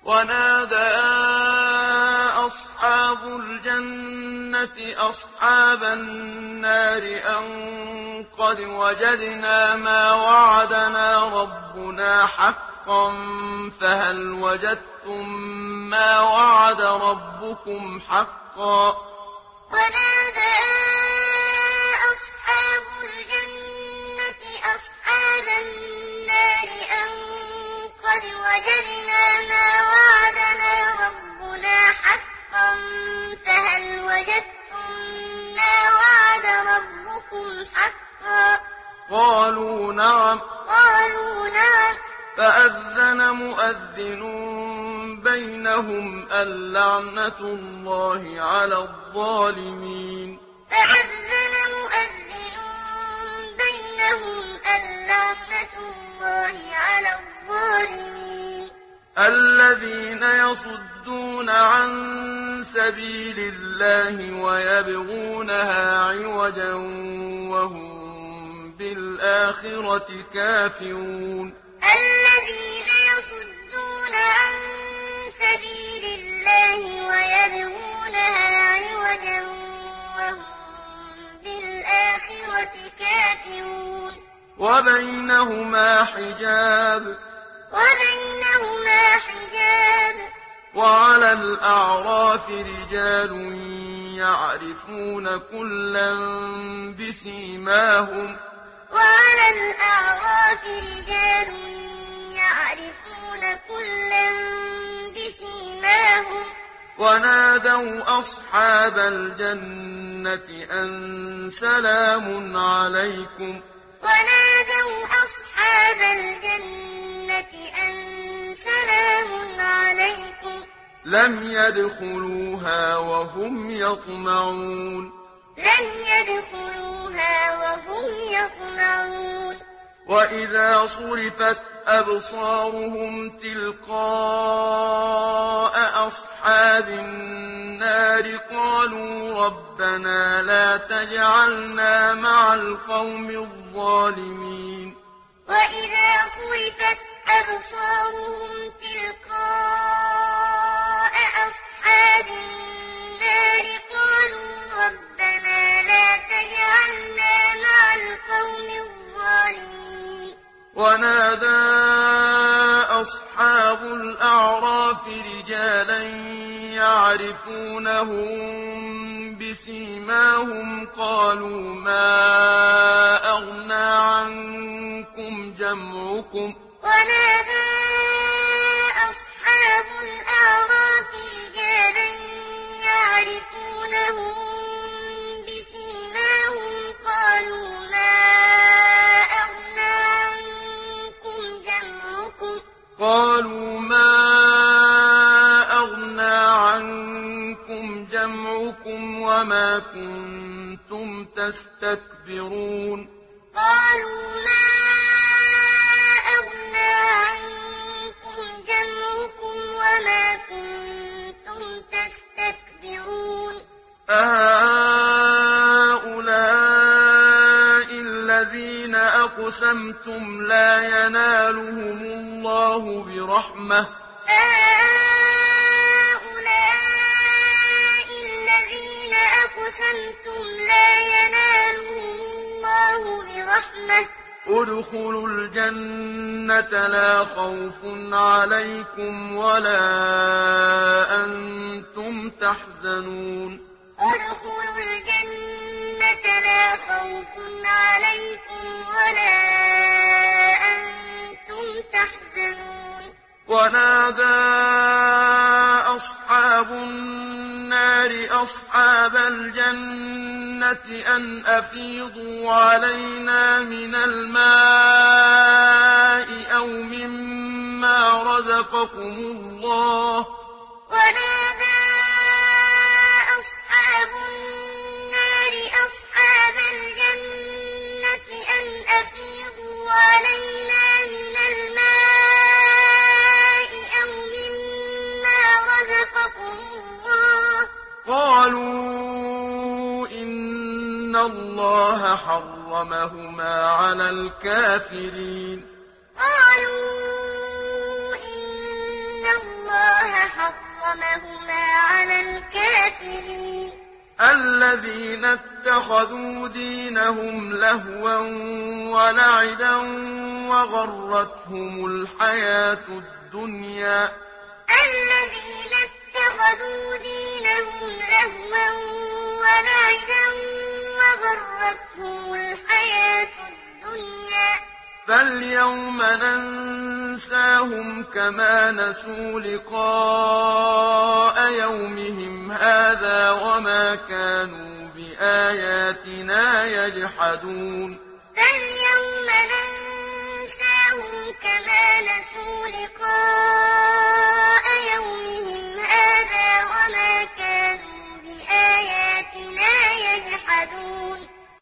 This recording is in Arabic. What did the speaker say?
ونادى أصحاب الجنة أصحاب النار أن قد وجدنا ما وعدنا ربنا حقا فهل وجدتم ما وعد ربكم حقا ونادى أصحاب الجنة أصحاب النار أن قد وجدنا ما وعدنا ربنا حقا فهل وجدتم ما وعد ربكم حقا قالوا نعم فأذن مؤذن بينهم اللعنة الله على الظالمين فأذن مؤذن بينهم اللعنة الله على الظالمين الذين يصدون عن سبيل الله ويبغونها عوجا وهم بالآخرة كافرون الذين يصدون عن سبيل الله ويبغونها عوجا وهم بالآخرة كافرون وبينهما حجاب وعلى الأعراف رجال يعرفون كلا بسيماهم ونادوا أصحاب الجنة أن سلام عليكم لم يدخلوها وهم يطمعون وإذا صرفت أبصارهم تلقاء أصحاب النار قالوا ربنا لا تجعلنا مع القوم الظالمين وإذا صرفت أبصارهم تلقاء أصحاب النار قالوا ربنا لا تجعلنا مع القوم الظالمين ونادى أصحاب الأعراف رجالا يعرفونهم بسيماهم قالوا ما أغنى عنكم جمعكم ونادى أصحاب الأعراف رجالا يعرفونهم بسيماهم قالوا ما أغنى عنكم جمعكم وما كنتم تستكبرون قالوا ما أغنى عنكم جمعكم وما كنتم تستكبرون أهؤلاء الذين أقسمتم لا ينالهم الله برحمة ادخلوا الجنة لا خوف عليكم ولا أنتم تحزنون ادخلوا الجنة لا خوف عليكم ولا أنتم تحزنون ونادى أصحاب النار أصحاب الجنة أن أفيضوا علينا من الماء أو مما رزقكم الله ونادى أصحاب النار أصحاب الجنة أن أفيضوا علينا من الماء أو مما رزقكم الله قالوا إن الله حرمهما على الكافرين قالوا إن الله حرمهما على الكافرين الذين اتخذوا دينهم لهوا ولعبا وغرتهم الحياة الدنيا الذين اتخذوا دينهم لهوا ولعبا وغرتهم الحياة الدنيا فاليوم ننساهم كما نسوا لقاء يومهم هذا وما كانوا بآياتنا يجحدون